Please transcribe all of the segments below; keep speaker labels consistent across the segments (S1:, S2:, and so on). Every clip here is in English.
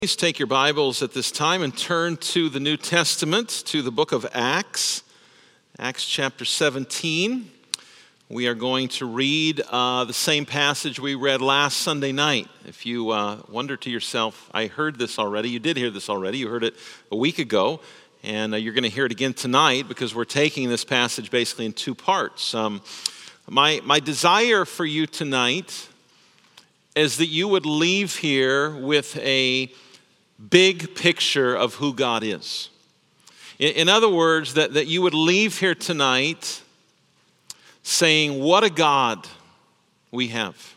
S1: Please take your Bibles at this time and turn to the New Testament, to the book of Acts, Acts chapter 17. We are going to read the same passage we read last Sunday night. If you wonder to yourself, I heard this already. You did hear this already. You heard it a week ago, and you're going to hear it again tonight because we're taking this passage basically in two parts. My desire for you tonight is that you would leave here with a big picture of who God is. In other words, that you would leave here tonight saying, what a God we have.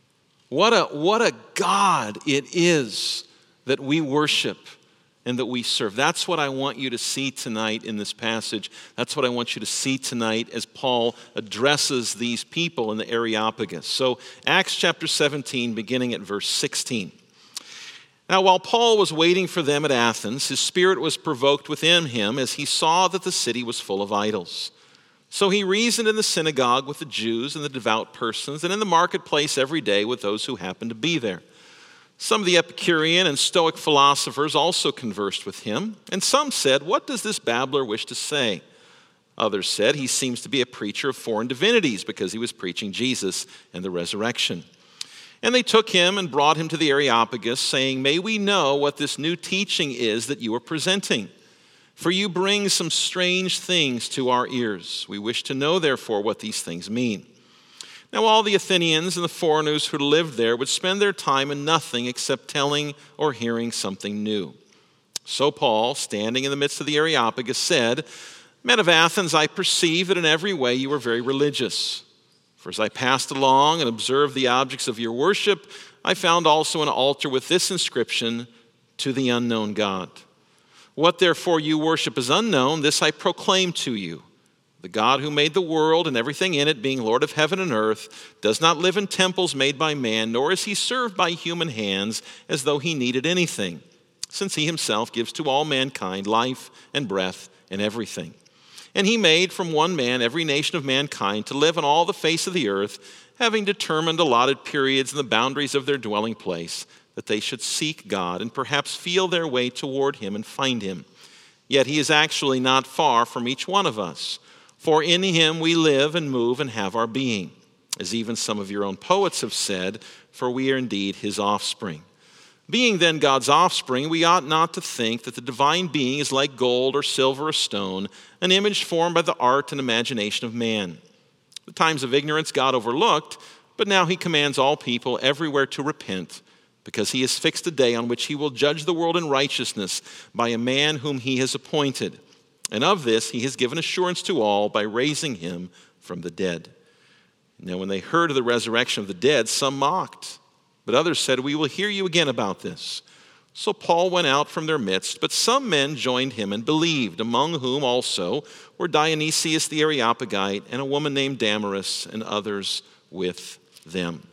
S1: What a God it is that we worship and that we serve. That's what I want you to see tonight in this passage. That's what I want you to see tonight as Paul addresses these people in the Areopagus. So Acts chapter 17, beginning at verse 16. Now, while Paul was waiting for them at Athens, his spirit was provoked within him as he saw that the city was full of idols. So he reasoned in the synagogue with the Jews and the devout persons, and in the marketplace every day with those who happened to be there. Some of the Epicurean and Stoic philosophers also conversed with him, and some said, "What does this babbler wish to say?" Others said, "He seems to be a preacher of foreign divinities because he was preaching Jesus and the resurrection." And they took him and brought him to the Areopagus, saying, "May we know what this new teaching is that you are presenting? For you bring some strange things to our ears. We wish to know, therefore, what these things mean." Now all the Athenians and the foreigners who lived there would spend their time in nothing except telling or hearing something new. So Paul, standing in the midst of the Areopagus, said, "Men of Athens, I perceive that in every way you are very religious. For as I passed along and observed the objects of your worship, I found also an altar with this inscription, 'To the unknown God.' What therefore you worship as unknown, this I proclaim to you. The God who made the world and everything in it, being Lord of heaven and earth, does not live in temples made by man, nor is he served by human hands as though he needed anything, since he himself gives to all mankind life and breath and everything. And he made from one man every nation of mankind to live on all the face of the earth, having determined allotted periods and the boundaries of their dwelling place, that they should seek God and perhaps feel their way toward him and find him. Yet he is actually not far from each one of us. For in him we live and move and have our being. As even some of your own poets have said, for we are indeed his offspring. Being then God's offspring, we ought not to think that the divine being is like gold or silver or stone, an image formed by the art and imagination of man. The times of ignorance God overlooked, but now he commands all people everywhere to repent, because he has fixed a day on which he will judge the world in righteousness by a man whom he has appointed. And of this he has given assurance to all by raising him from the dead." Now when they heard of the resurrection of the dead, some mocked. But others said, "We will hear you again about this." So Paul went out from their midst, but some men joined him and believed, among whom also were Dionysius the Areopagite and a woman named Damaris and others with them.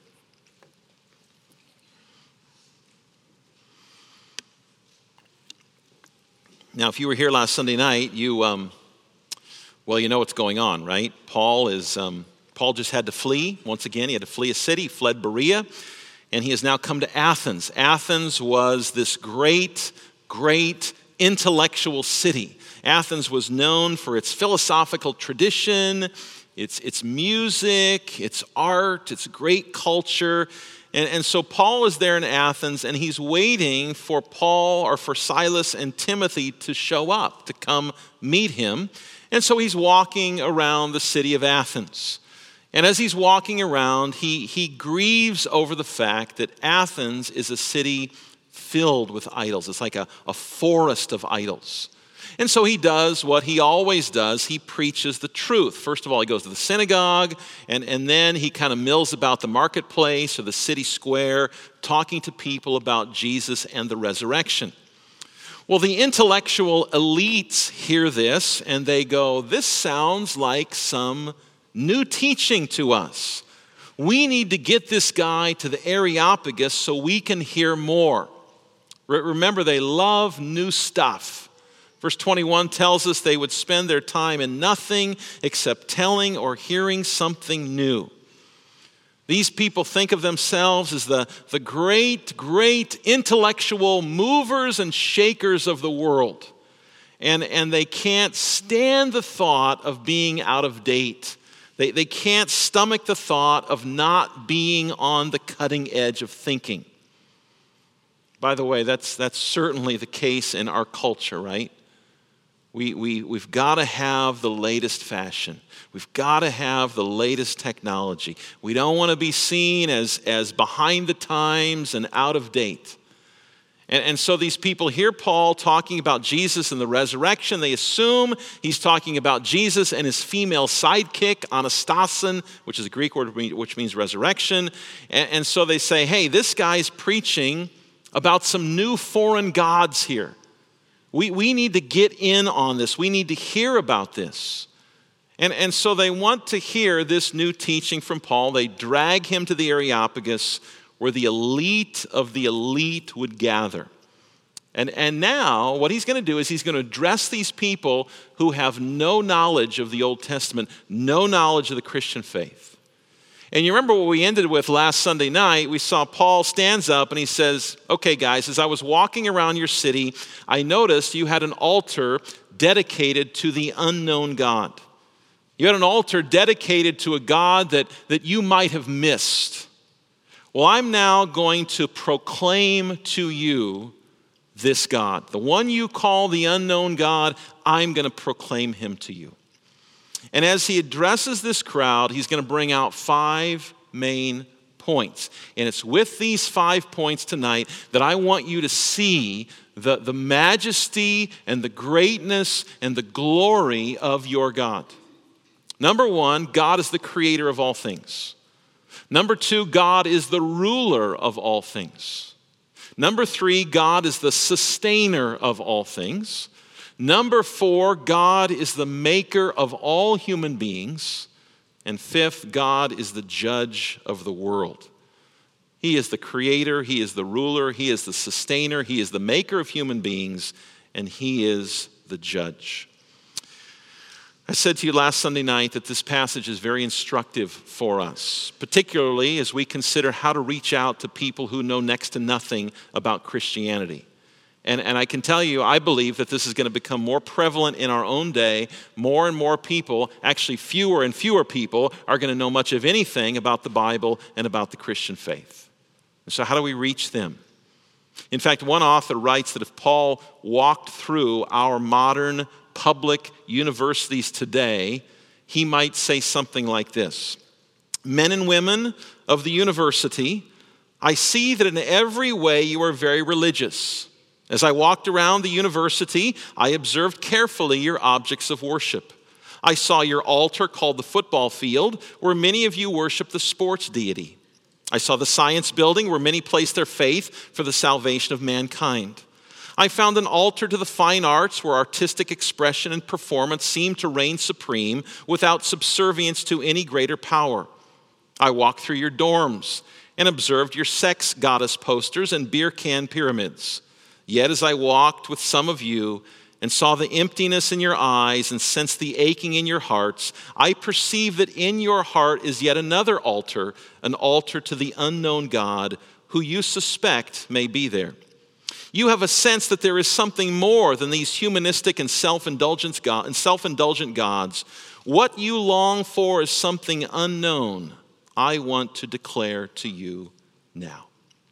S1: Now, if you were here last Sunday night, you know what's going on, right? Paul just had to flee. Once again, he had to flee a city, he fled Berea. And he has now come to Athens. Athens was this great intellectual city. Athens was known for its philosophical tradition, its music, its art, its great culture. And so Paul is there in Athens, and he's waiting for Paul or for Silas and Timothy to show up, to come meet him. And so he's walking around the city of Athens. And as he's walking around, he grieves over the fact that Athens is a city filled with idols. It's like a forest of idols. And so he does what he always does. He preaches the truth. First of all, he goes to the synagogue, and then he kind of mills about the marketplace or the city square, talking to people about Jesus and the resurrection. Well, the intellectual elites hear this, and they go, "This sounds like some new teaching to us. We need to get this guy to the Areopagus so we can hear more." Remember, they love new stuff. Verse 21 tells us they would spend their time in nothing except telling or hearing something new. These people think of themselves as the great, great intellectual movers and shakers of the world. And they can't stand the thought of being out of date. They can't stomach the thought of not being on the cutting edge of thinking. By the way, that's certainly the case in our culture, right? We've got to have the latest fashion. We've got to have the latest technology. We don't want to be seen as behind the times and out of date. And so these people hear Paul talking about Jesus and the resurrection. They assume he's talking about Jesus and his female sidekick, Anastasin, which is a Greek word which means resurrection. And so they say, hey, this guy's preaching about some new foreign gods here. We need to get in on this. We need to hear about this. And so they want to hear this new teaching from Paul. They drag him to the Areopagus where the elite of the elite would gather. And now what he's going to do is he's going to address these people who have no knowledge of the Old Testament, no knowledge of the Christian faith. And you remember what we ended with last Sunday night? We saw Paul stands up and he says, okay guys, as I was walking around your city, I noticed you had an altar dedicated to the unknown God. You had an altar dedicated to a God that you might have missed. Well, I'm now going to proclaim to you this God. The one you call the unknown God, I'm going to proclaim him to you. And as he addresses this crowd, he's going to bring out 5 main points. And it's with these 5 points tonight that I want you to see the majesty and the greatness and the glory of your God. Number 1, God is the creator of all things. Number 2, God is the ruler of all things. Number 3, God is the sustainer of all things. Number 4, God is the maker of all human beings. And 5th, God is the judge of the world. He is the creator, he is the ruler, he is the sustainer, he is the maker of human beings, and he is the judge. I said to you last Sunday night that this passage is very instructive for us, particularly as we consider how to reach out to people who know next to nothing about Christianity. And I can tell you, I believe that this is going to become more prevalent in our own day. More and more people, actually fewer and fewer people, are going to know much of anything about the Bible and about the Christian faith. And so how do we reach them? In fact, one author writes that if Paul walked through our modern public universities today, he might say something like this: men and women of the university, I see that in every way you are very religious. As I walked around the university, I observed carefully your objects of worship. I saw your altar called the football field, where many of you worship the sports deity. I saw the science building, where many place their faith for the salvation of mankind. I found an altar to the fine arts, where artistic expression and performance seem to reign supreme without subservience to any greater power. I walked through your dorms and observed your sex goddess posters and beer can pyramids. Yet as I walked with some of you and saw the emptiness in your eyes and sensed the aching in your hearts, I perceived that in your heart is yet another altar, an altar to the unknown God who you suspect may be there. You have a sense that there is something more than these humanistic and self-indulgent gods. What you long for is something unknown. I want to declare to you now.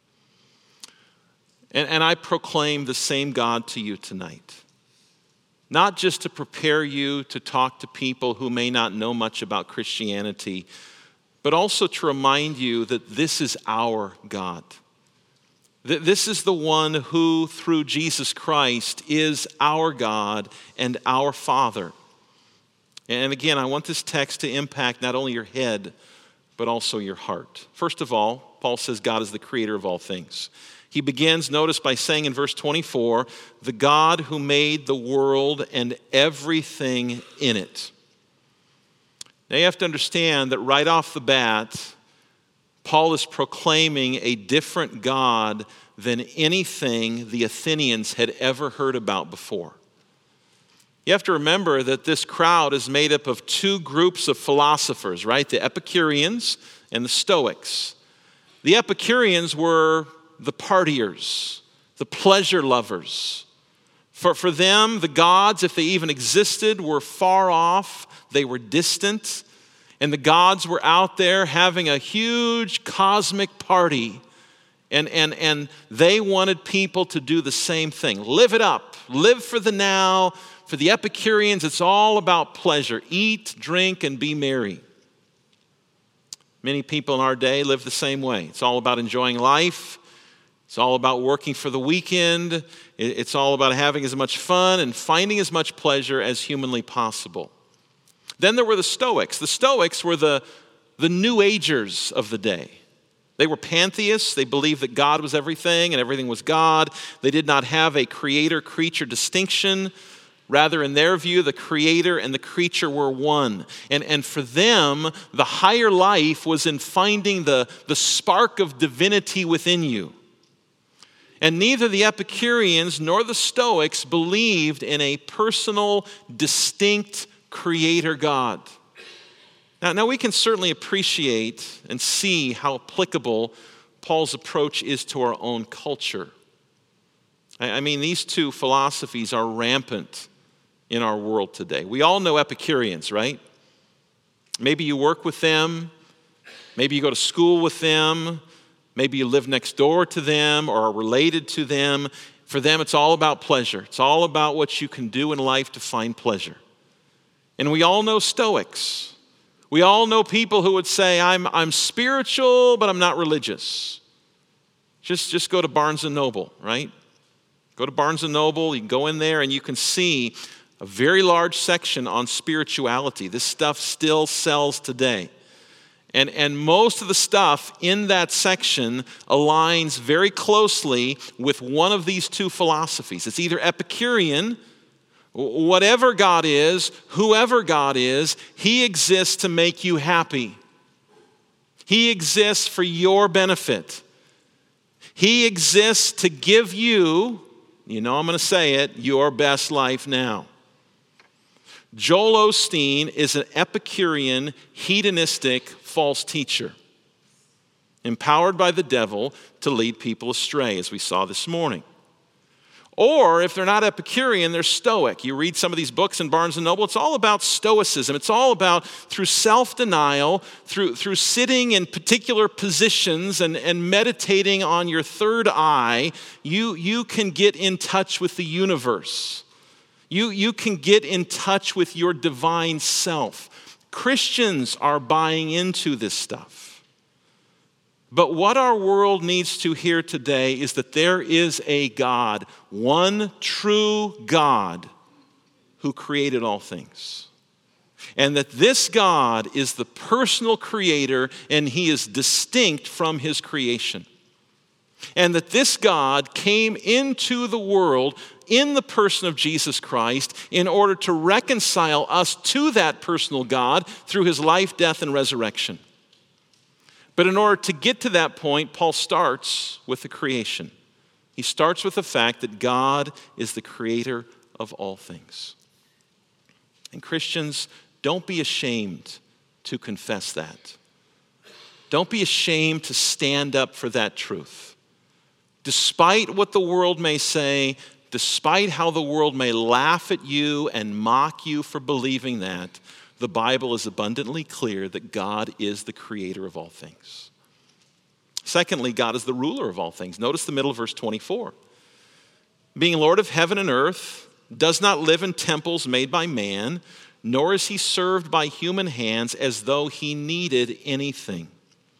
S1: And I proclaim the same God to you tonight. Not just to prepare you to talk to people who may not know much about Christianity, but also to remind you that this is our God. This is the one who, through Jesus Christ, is our God and our Father. And again, I want this text to impact not only your head, but also your heart. First of all, Paul says God is the creator of all things. He begins, notice, by saying in verse 24, the God who made the world and everything in it. Now you have to understand that right off the bat, Paul is proclaiming a different God than anything the Athenians had ever heard about before. You have to remember that this crowd is made up of two groups of philosophers, right? The Epicureans and the Stoics. The Epicureans were the partiers, the pleasure lovers. For them, the gods, if they even existed, were far off. They were distant. And the gods were out there having a huge cosmic party. And they wanted people to do the same thing. Live it up. Live for the now. For the Epicureans, it's all about pleasure. Eat, drink, and be merry. Many people in our day live the same way. It's all about enjoying life. It's all about working for the weekend. It's all about having as much fun and finding as much pleasure as humanly possible. Then there were the Stoics. The Stoics were the New Agers of the day. They were pantheists. They believed that God was everything and everything was God. They did not have a creator-creature distinction. Rather, in their view, the creator and the creature were one. And for them, the higher life was in finding the spark of divinity within you. And neither the Epicureans nor the Stoics believed in a personal, distinct creator God. Now we can certainly appreciate and see how applicable Paul's approach is to our own culture. I mean, these two philosophies are rampant in our world today. We all know Epicureans, right? Maybe you work with them. Maybe you go to school with them. Maybe you live next door to them or are related to them. For them, it's all about pleasure. It's all about what you can do in life to find pleasure. And we all know Stoics. We all know people who would say, I'm spiritual, but I'm not religious. Just go to Barnes & Noble, right? Go to Barnes & Noble, you can go in there and you can see a very large section on spirituality. This stuff still sells today. And most of the stuff in that section aligns very closely with one of these two philosophies. It's either Epicurean, whatever God is, whoever God is, He exists to make you happy. He exists for your benefit. He exists to give you, I'm going to say it, your best life now. Joel Osteen is an Epicurean, hedonistic, false teacher, empowered by the devil to lead people astray, as we saw this morning. Or if they're not Epicurean, they're Stoic. You read some of these books in Barnes & Noble, it's all about Stoicism. It's all about through self-denial, through sitting in particular positions and meditating on your third eye, you can get in touch with the universe. You can get in touch with your divine self. Christians are buying into this stuff. But what our world needs to hear today is that there is a God, one true God, who created all things. And that this God is the personal creator and He is distinct from His creation. And that this God came into the world in the person of Jesus Christ in order to reconcile us to that personal God through His life, death, and resurrection. But in order to get to that point, Paul starts with the creation. He starts with the fact that God is the creator of all things. And Christians, don't be ashamed to confess that. Don't be ashamed to stand up for that truth. Despite what the world may say, despite how the world may laugh at you and mock you for believing that, the Bible is abundantly clear that God is the creator of all things. Secondly, God is the ruler of all things. Notice the middle of verse 24. Being Lord of heaven and earth, does not live in temples made by man, nor is He served by human hands as though He needed anything.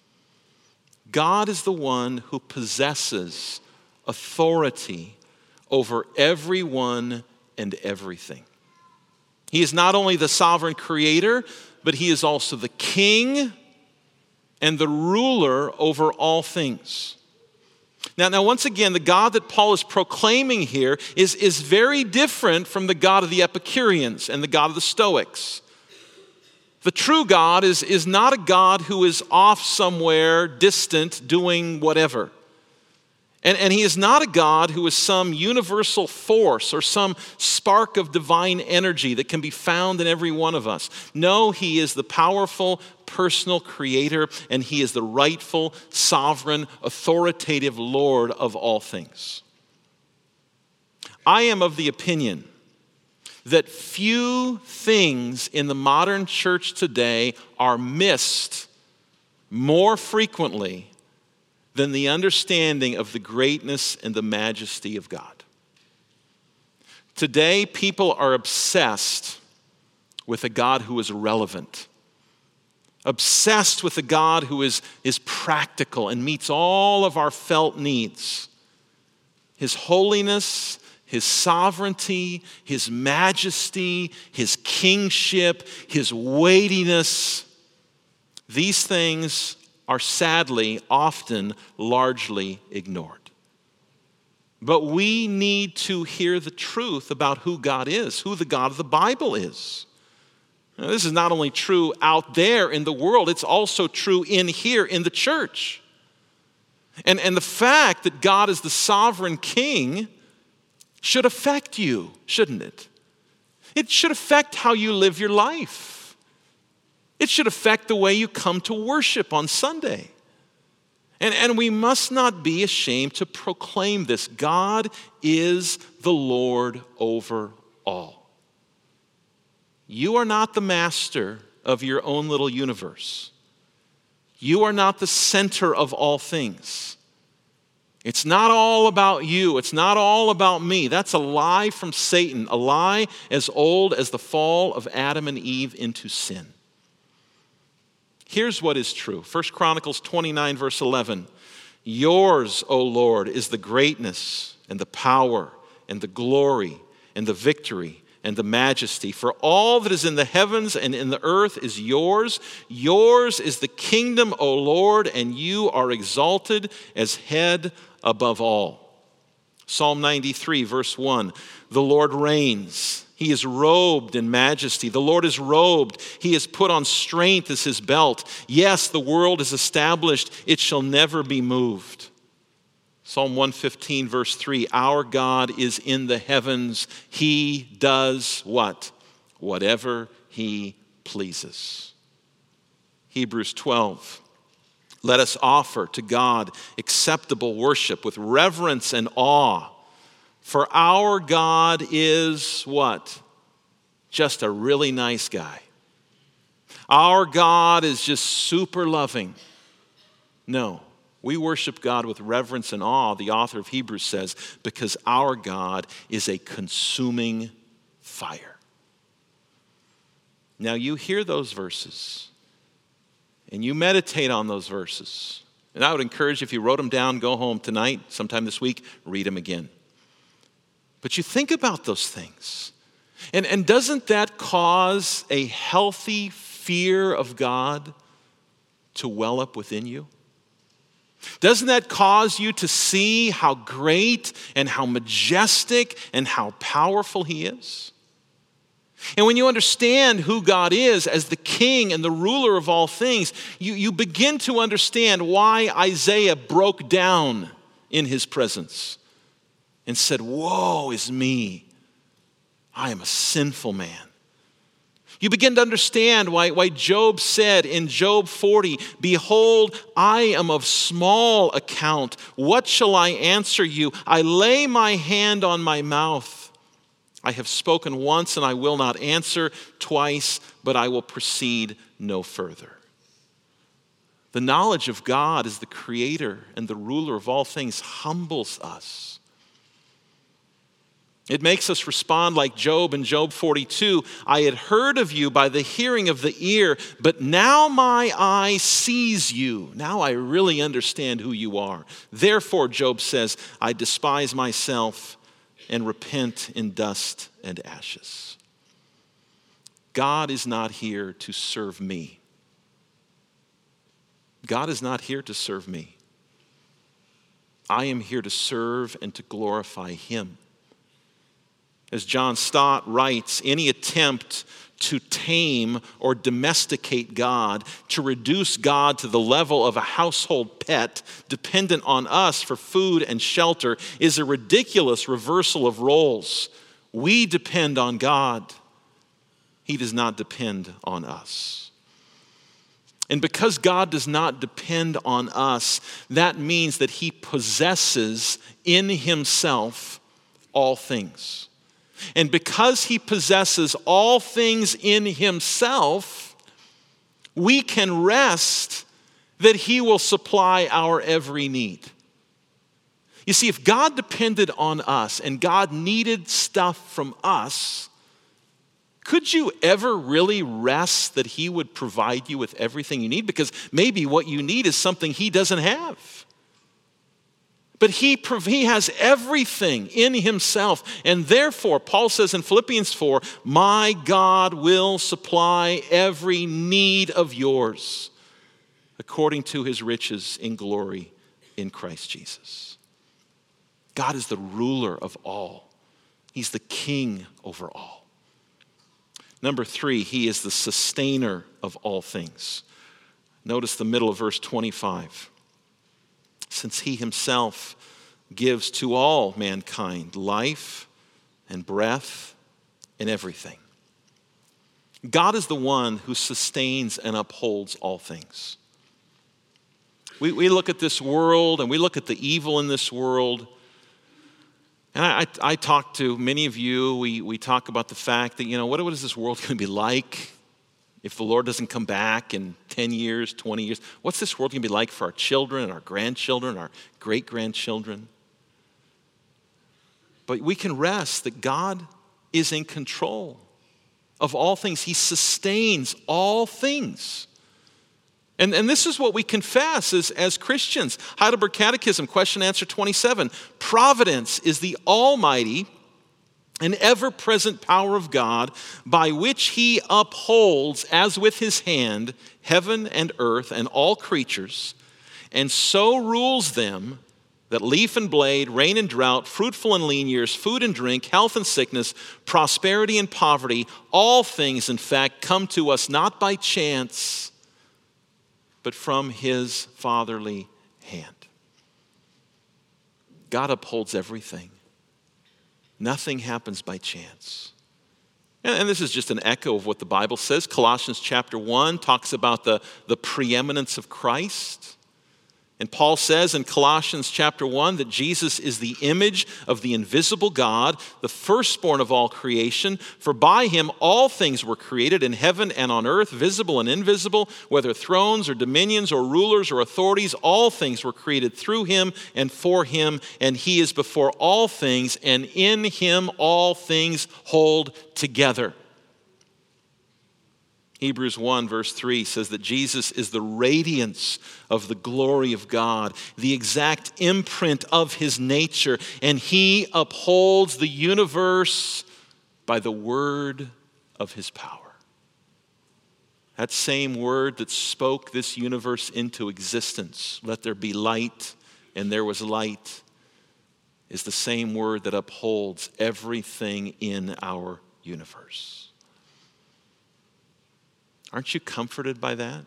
S1: God is the one who possesses authority over everyone and everything. He is not only the sovereign creator, but He is also the king and the ruler over all things. Now, once again, the God that Paul is proclaiming here is very different from the God of the Epicureans and the God of the Stoics. The true God is not a God who is off somewhere distant doing whatever. And he is not a God who is some universal force or some spark of divine energy that can be found in every one of us. No, he is the powerful, personal creator, and he is the rightful, sovereign, authoritative Lord of all things. I am of the opinion that few things in the modern church today are missed more frequently than the understanding of the greatness and the majesty of God. Today, people are obsessed with a God who is relevant, obsessed with a God who is practical and meets all of our felt needs. His holiness, his sovereignty, his majesty, his kingship, his weightiness, these things are sadly often largely ignored. But we need to hear the truth about who God is, who the God of the Bible is. Now, this is not only true out there in the world, it's also true in here in the church. And the fact that God is the sovereign king should affect you, shouldn't it? It should affect how you live your life. It should affect the way you come to worship on Sunday. And we must not be ashamed to proclaim this. God is the Lord over all. You are not the master of your own little universe. You are not the center of all things. It's not all about you. It's not all about me. That's a lie from Satan, a lie as old as the fall of Adam and Eve into sin. Here's what is true. 1 Chronicles 29, verse 11. Yours, O Lord, is the greatness and the power and the glory and the victory and the majesty. For all that is in the heavens and in the earth is yours. Yours is the kingdom, O Lord, and you are exalted as head above all. Psalm 93, verse 1. The Lord reigns. He is robed in majesty. The Lord is robed. He has put on strength as his belt. Yes, the world is established. It shall never be moved. Psalm 115, verse 3. Our God is in the heavens. He does what? Whatever he pleases. Hebrews 12. Let us offer to God acceptable worship with reverence and awe. For our God is what? Just a really nice guy. Our God is just super loving. No, we worship God with reverence and awe, the author of Hebrews says, because our God is a consuming fire. Now you hear those verses and you meditate on those verses. And I would encourage you, if you wrote them down, go home tonight, sometime this week, read them again. But you think about those things. And doesn't that cause a healthy fear of God to well up within you? Doesn't that cause you to see how great and how majestic and how powerful he is? And when you understand who God is as the king and the ruler of all things, you begin to understand why Isaiah broke down in his presence and said, woe is me, I am a sinful man. You begin to understand why Job said in Job 40, behold, I am of small account. What shall I answer you? I lay my hand on my mouth. I have spoken once and I will not answer, twice, but I will proceed no further. The knowledge of God as the creator and the ruler of all things humbles us. It makes us respond like Job in Job 42. I had heard of you by the hearing of the ear, but now my eye sees you. Now I really understand who you are. Therefore, Job says, I despise myself and repent in dust and ashes. God is not here to serve me. God is not here to serve me. I am here to serve and to glorify him. As John Stott writes, any attempt to tame or domesticate God, to reduce God to the level of a household pet dependent on us for food and shelter, is a ridiculous reversal of roles. We depend on God. He does not depend on us. And because God does not depend on us, that means that he possesses in himself all things. And because he possesses all things in himself, we can rest that he will supply our every need. You see, if God depended on us and God needed stuff from us, could you ever really rest that he would provide you with everything you need? Because maybe what you need is something he doesn't have. But he has everything in himself. And therefore, Paul says in Philippians 4, my God will supply every need of yours according to his riches in glory in Christ Jesus. God is the ruler of all. He's the king over all. Number 3, he is the sustainer of all things. Notice the middle of verse 25. Since he himself gives to all mankind life and breath and everything. God is the one who sustains and upholds all things. We look at this world and we look at the evil in this world. And I talk to many of you, we talk about the fact that, what is this world going to be like if the Lord doesn't come back in 10 years, 20 years? What's this world going to be like for our children and our grandchildren, our great-grandchildren? But we can rest that God is in control of all things. He sustains all things. And this is what we confess as Christians. Heidelberg Catechism, question answer 27. Providence is the almighty and ever-present power of God by which he upholds, as with his hand, heaven and earth and all creatures, and so rules them that leaf and blade, rain and drought, fruitful and lean years, food and drink, health and sickness, prosperity and poverty, all things, in fact, come to us not by chance, but from his fatherly hand. God upholds everything. Nothing happens by chance. And this is just an echo of what the Bible says. Colossians chapter 1 talks about the preeminence of Christ. And Paul says in Colossians chapter 1 that Jesus is the image of the invisible God, the firstborn of all creation. For by him all things were created in heaven and on earth, visible and invisible, whether thrones or dominions or rulers or authorities, all things were created through him and for him, and he is before all things, and in him all things hold together. Hebrews 1 verse 3 says that Jesus is the radiance of the glory of God, the exact imprint of his nature, and he upholds the universe by the word of his power. That same word that spoke this universe into existence, let there be light, and there was light, is the same word that upholds everything in our universe. Aren't you comforted by that?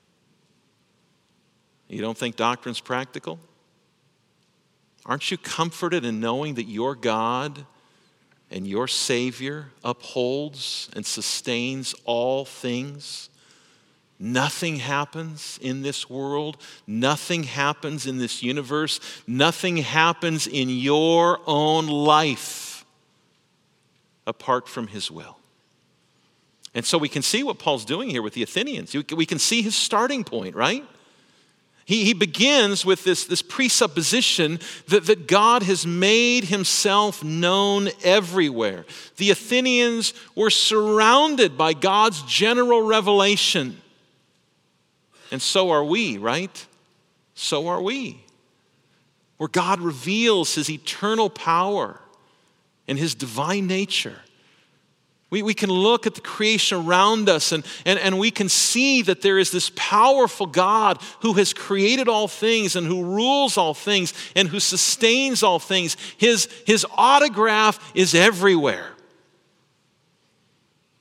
S1: You don't think doctrine's practical? Aren't you comforted in knowing that your God and your Savior upholds and sustains all things? Nothing happens in this world. Nothing happens in this universe. Nothing happens in your own life apart from his will. And so we can see what Paul's doing here with the Athenians. We can see his starting point, right? He begins with this presupposition that God has made himself known everywhere. The Athenians were surrounded by God's general revelation. And so are we, right? So are we. Where God reveals his eternal power and his divine nature. We can look at the creation around us and we can see that there is this powerful God who has created all things and who rules all things and who sustains all things. His autograph is everywhere.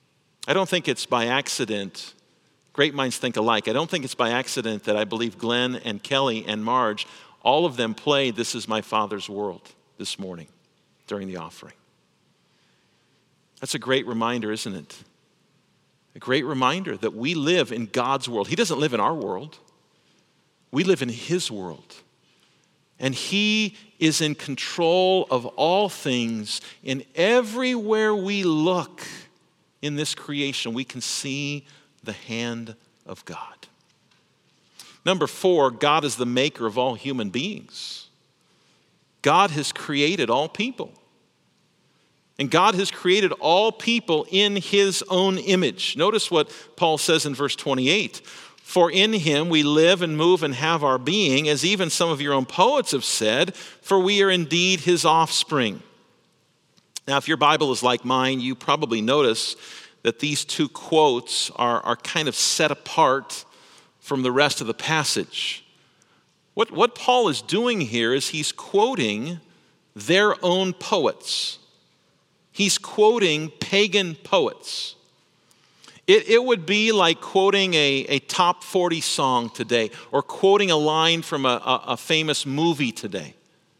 S1: I don't think it's by accident. Great minds think alike. I don't think it's by accident that I believe Glenn and Kelly and Marge, all of them played "This Is My Father's World" this morning during the offering. That's a great reminder, isn't it? A great reminder that we live in God's world. He doesn't live in our world. We live in His world. And He is in control of all things. And everywhere we look in this creation, we can see the hand of God. Number 4, God is the maker of all human beings. God has created all people. And God has created all people in His own image. Notice what Paul says in verse 28. For in Him we live and move and have our being, as even some of your own poets have said, for we are indeed His offspring. Now, if your Bible is like mine, you probably notice that these two quotes are kind of set apart from the rest of the passage. What Paul is doing here is he's quoting their own poets. He's quoting pagan poets. It would be like quoting a top 40 song today or quoting a line from a famous movie today.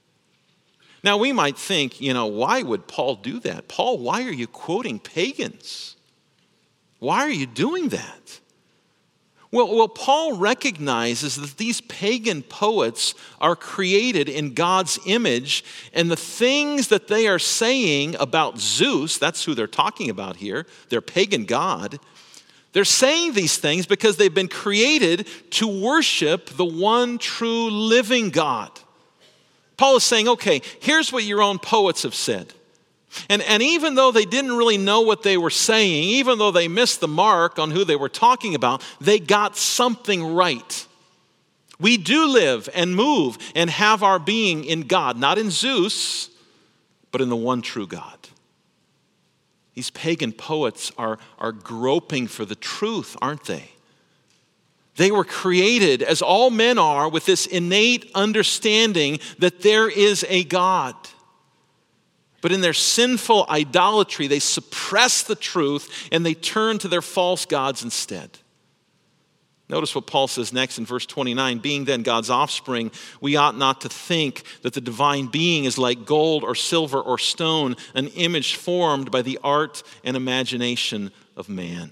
S1: Now we might think, why would Paul do that? Paul, why are you quoting pagans? Why are you doing that? Well, Paul recognizes that these pagan poets are created in God's image, and the things that they are saying about Zeus, that's who they're talking about here, their pagan god, they're saying these things because they've been created to worship the one true living God. Paul is saying, okay, here's what your own poets have said. And even though they didn't really know what they were saying, even though they missed the mark on who they were talking about, they got something right. We do live and move and have our being in God, not in Zeus, but in the one true God. These pagan poets are groping for the truth, aren't they? They were created, as all men are, with this innate understanding that there is a God. But in their sinful idolatry, they suppress the truth and they turn to their false gods instead. Notice what Paul says next in verse 29. Being then God's offspring, we ought not to think that the divine being is like gold or silver or stone, an image formed by the art and imagination of man.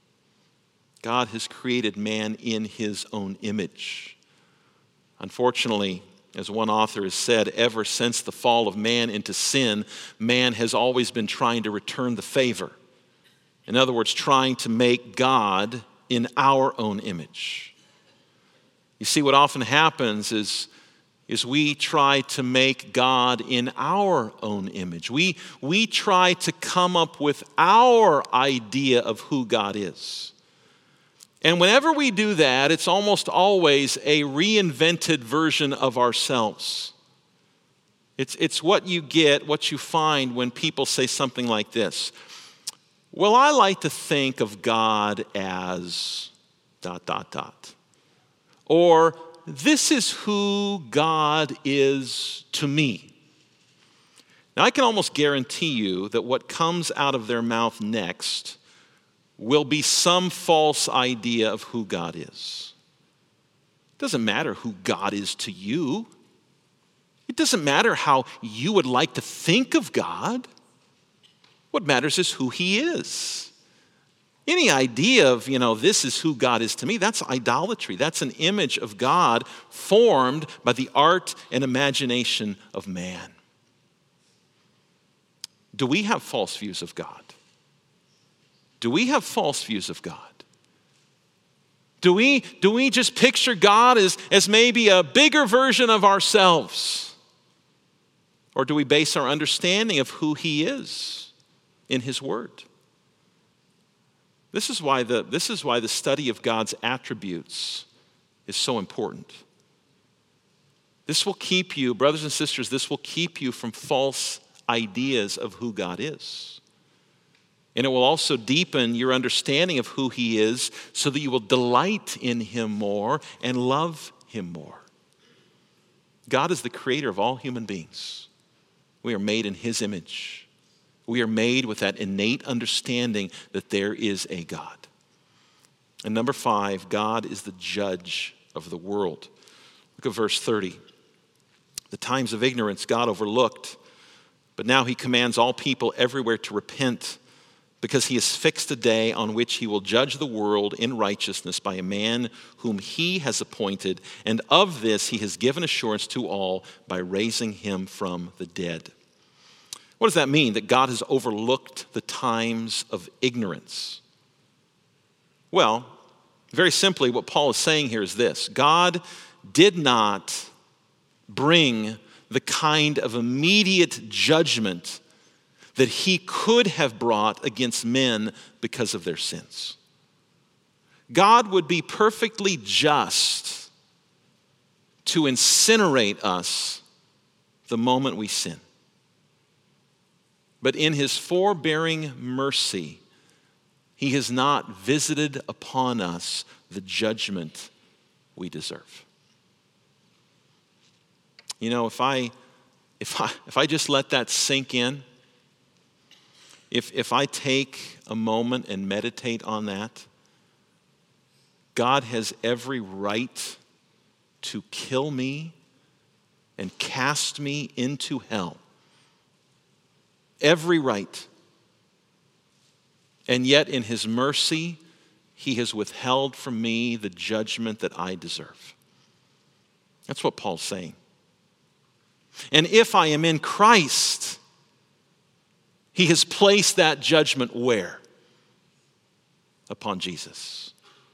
S1: God has created man in His own image. Unfortunately, as one author has said, ever since the fall of man into sin, man has always been trying to return the favor. In other words, trying to make God in our own image. You see, what often happens is we try to make God in our own image. We try to come up with our idea of who God is. And whenever we do that, it's almost always a reinvented version of ourselves. It's what you get, what you find when people say something like this. Well, I like to think of God as ... Or, this is who God is to me. Now, I can almost guarantee you that what comes out of their mouth next will be some false idea of who God is. It doesn't matter who God is to you. It doesn't matter how you would like to think of God. What matters is who He is. Any idea of, this is who God is to me, that's idolatry. That's an image of God formed by the art and imagination of man. Do we have false views of God? Do we have false views of God? Do we just picture God as maybe a bigger version of ourselves? Or do we base our understanding of who He is in His Word? This is why the study of God's attributes is so important. This will keep you, brothers and sisters, this will keep you from false ideas of who God is. And it will also deepen your understanding of who He is so that you will delight in Him more and love Him more. God is the creator of all human beings. We are made in His image. We are made with that innate understanding that there is a God. And number 5, God is the judge of the world. Look at verse 30. The times of ignorance God overlooked, but now he commands all people everywhere to repent, because he has fixed a day on which he will judge the world in righteousness by a man whom he has appointed, and of this he has given assurance to all by raising him from the dead. What does that mean, that God has overlooked the times of ignorance? Well, very simply, what Paul is saying here is this: God did not bring the kind of immediate judgment that he could have brought against men because of their sins. God would be perfectly just to incinerate us the moment we sin. But in his forbearing mercy, he has not visited upon us the judgment we deserve. You know, if I just let that sink in, if I take a moment and meditate on that, God has every right to kill me and cast me into hell. Every right. And yet in his mercy, he has withheld from me the judgment that I deserve. That's what Paul's saying. And if I am in Christ, he has placed that judgment where? Upon Jesus.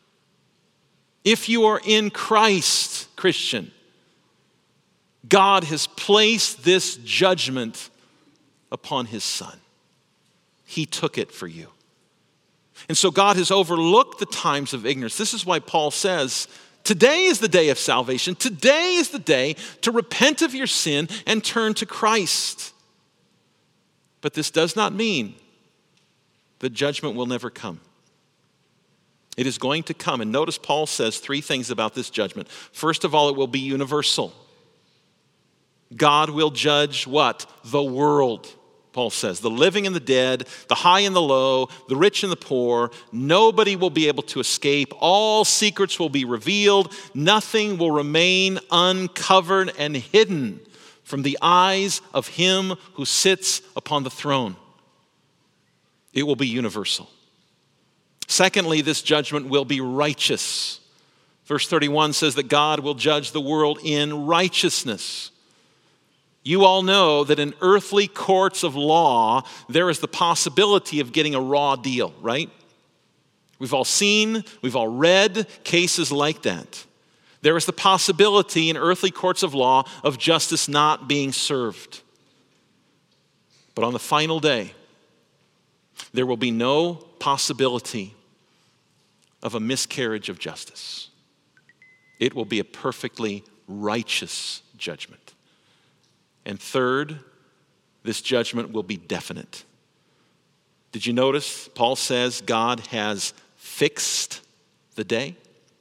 S1: If you are in Christ, Christian, God has placed this judgment upon his Son. He took it for you. And so God has overlooked the times of ignorance. This is why Paul says, today is the day of salvation. Today is the day to repent of your sin and turn to Christ. But this does not mean that judgment will never come. It is going to come. And notice Paul says 3 things about this judgment. First of all, it will be universal. God will judge what? The world, Paul says. The living and the dead, the high and the low, the rich and the poor. Nobody will be able to escape. All secrets will be revealed. Nothing will remain uncovered and hidden from the eyes of him who sits upon the throne. It will be universal. Secondly, this judgment will be righteous. Verse 31 says that God will judge the world in righteousness. You all know that in earthly courts of law, there is the possibility of getting a raw deal, right? We've all seen, we've all read cases like that. There is the possibility in earthly courts of law of justice not being served. But on the final day, there will be no possibility of a miscarriage of justice. It will be a perfectly righteous judgment. And third, this judgment will be definite. Did you notice? Paul says God has fixed the day.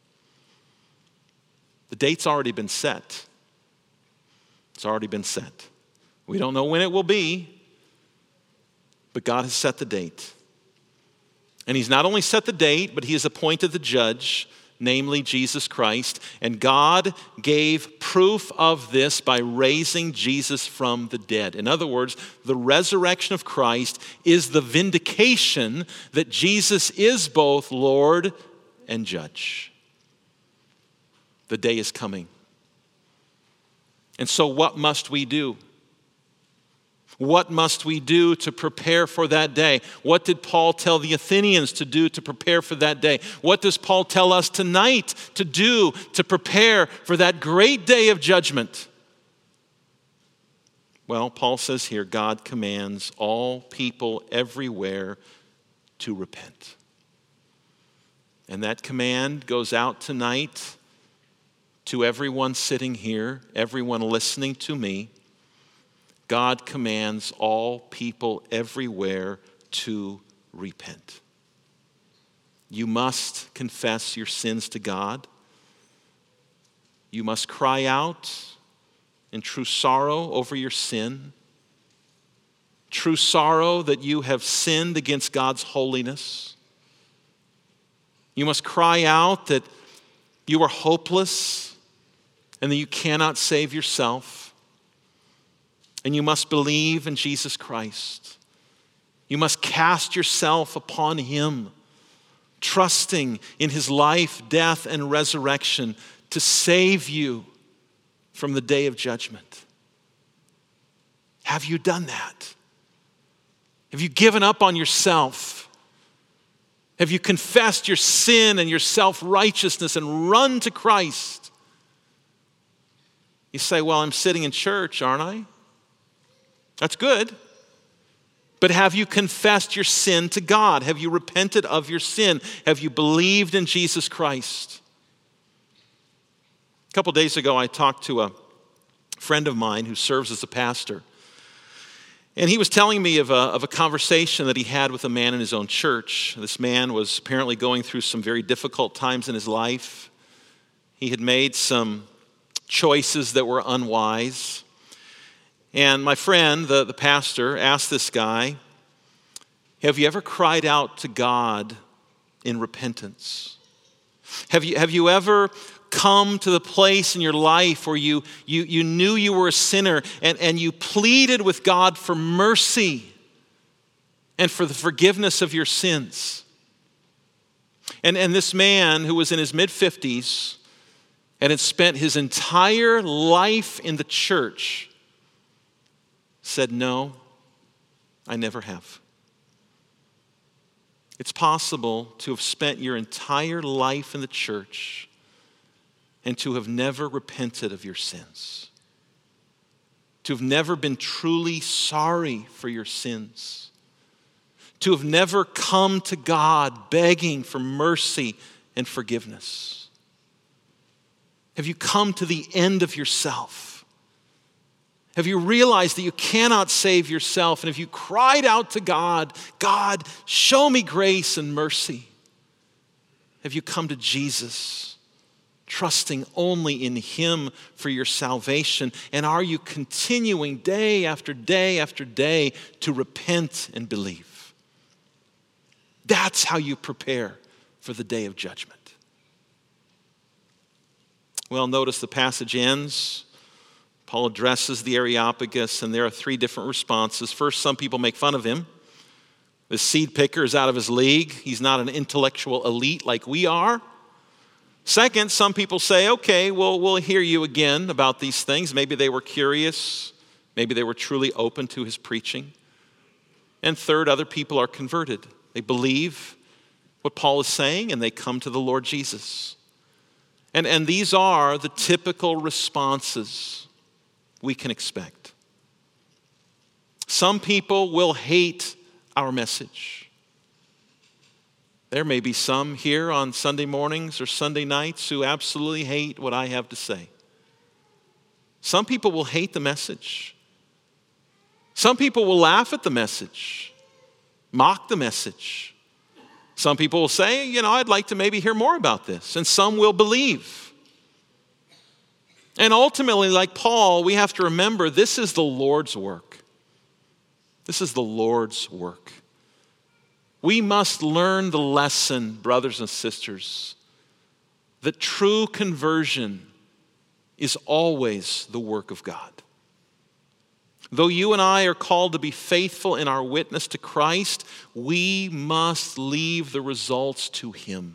S1: The date's already been set. It's already been set. We don't know when it will be, but God has set the date. And he's not only set the date, but he has appointed the judge, namely Jesus Christ. And God gave proof of this by raising Jesus from the dead. In other words, the resurrection of Christ is the vindication that Jesus is both Lord and judge. The day is coming. And so what must we do? What must we do to prepare for that day? What did Paul tell the Athenians to do to prepare for that day? What does Paul tell us tonight to do to prepare for that great day of judgment? Well, Paul says here, God commands all people everywhere to repent. And that command goes out tonight to everyone sitting here, everyone listening to me. God commands all people everywhere to repent. You must confess your sins to God. You must cry out in true sorrow over your sin. true sorrow that you have sinned against God's holiness. You must cry out that you are hopeless and that you cannot save yourself. And you must believe in Jesus Christ. You must cast yourself upon him, trusting in his life, death, and resurrection to save you from the day of judgment. Have you done that? Have you given up on yourself? Have you confessed your sin and your self-righteousness and run to Christ? You say, well, I'm sitting in church, aren't I? That's good. But have you confessed your sin to God? Have you repented of your sin? Have you believed in Jesus Christ? A couple days ago, I talked to a friend of mine who serves as a pastor. And he was telling me of a conversation that he had with a man in his own church. This man was apparently going through some very difficult times in his life. He had made some choices that were unwise. And my friend, the pastor, asked this guy, have you ever cried out to God in repentance? Have you ever come to the place in your life where you knew you were a sinner and you pleaded with God for mercy and for the forgiveness of your sins? And this man, who was in his mid-50s and had spent his entire life in the church, said, no, I never have. It's possible to have spent your entire life in the church and to have never repented of your sins, to have never been truly sorry for your sins, to have never come to God begging for mercy and forgiveness. Have you come to the end of yourself? Have you realized that you cannot save yourself? And have you cried out to God, God, show me grace and mercy? Have you come to Jesus, trusting only in him for your salvation? And are you continuing day after day after day to repent and believe? That's how you prepare for the day of judgment. Well, notice the passage ends. Paul addresses the Areopagus, and there are three different responses. First, some people make fun of him. The seed picker is out of his league. He's not an intellectual elite like we are. Second, some people say, okay, we'll hear you again about these things. Maybe they were curious. Maybe they were truly open to his preaching. And third, other people are converted. They believe what Paul is saying, and they come to the Lord Jesus. And these are the typical responses we can expect. Some people will hate our message. There may be some here on Sunday mornings or Sunday nights who absolutely hate what I have to say. Some people will hate the message. Some people will laugh at the message, mock the message. Some people will say, I'd like to maybe hear more about this. And some will believe. And ultimately, like Paul, we have to remember this is the Lord's work. This is the Lord's work. We must learn the lesson, brothers and sisters, that true conversion is always the work of God. Though you and I are called to be faithful in our witness to Christ, we must leave the results to him.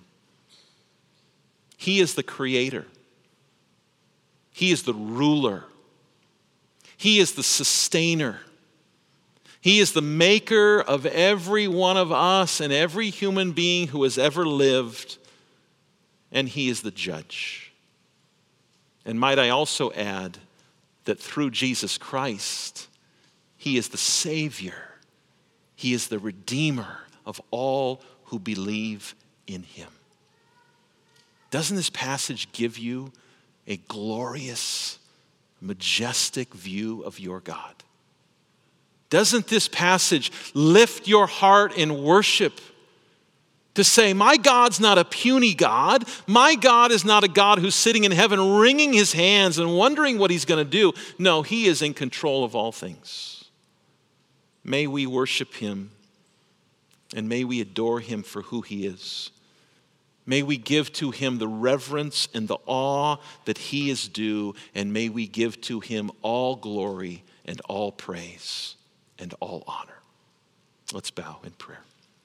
S1: He is the creator. He is the ruler. He is the sustainer. He is the maker of every one of us and every human being who has ever lived. And he is the judge. And might I also add that through Jesus Christ, he is the Savior. He is the Redeemer of all who believe in him. Doesn't this passage give you a glorious, majestic view of your God? Doesn't this passage lift your heart in worship to say, my God's not a puny God. My God is not a God who's sitting in heaven wringing his hands and wondering what he's going to do. No, he is in control of all things. May we worship him, and may we adore him for who he is. May we give to him the reverence and the awe that he is due, and may we give to him all glory and all praise and all honor. Let's bow in prayer.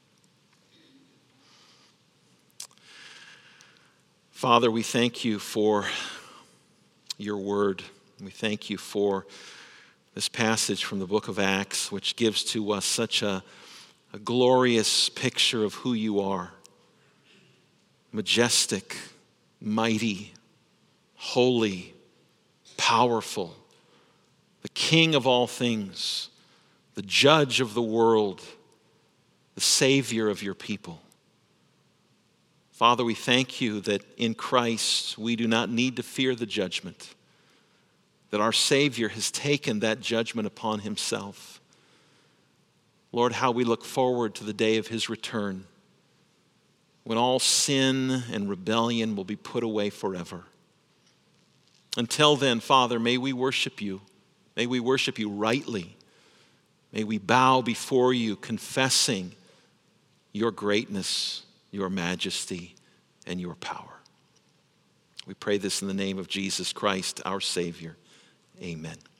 S1: Father, we thank you for your word. We thank you for this passage from the book of Acts, which gives to us such a glorious picture of who you are. Majestic, mighty, holy, powerful, the King of all things, the judge of the world, the Savior of your people. Father, we thank you that in Christ we do not need to fear the judgment, that our Savior has taken that judgment upon himself. Lord, how we look forward to the day of his return, when all sin and rebellion will be put away forever. Until then, Father, may we worship you. May we worship you rightly. May we bow before you, confessing your greatness, your majesty, and your power. We pray this in the name of Jesus Christ, our Savior. Amen.